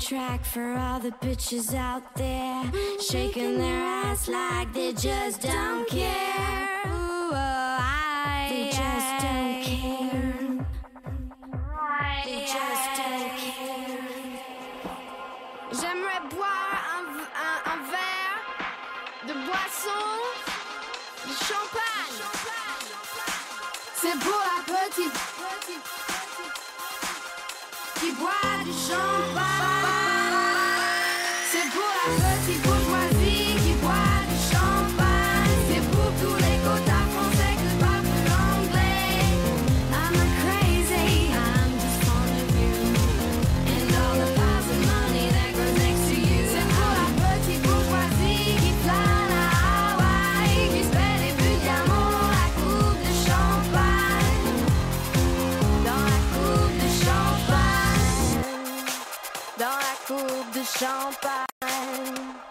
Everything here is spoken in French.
track for all the bitches out there, shaking their ass like they just don't care. Ooh, they just don't care. They just don't care. J'aimerais boire un verre de boisson, de champagne. C'est pour la petite qui boit du champagne. C'est pour la petite bourgeoisie qui boit du champagne. C'est pour tous les quotas français que parlent l'anglais. I'm not crazy, I'm just fond of you and all the piles of money that grows next to you. C'est pour la petite bourgeoisie qui plane à Hawaï, qui se fait des buts de diamant dans la coupe de champagne. Dans la coupe de champagne. Dans la coupe de champagne.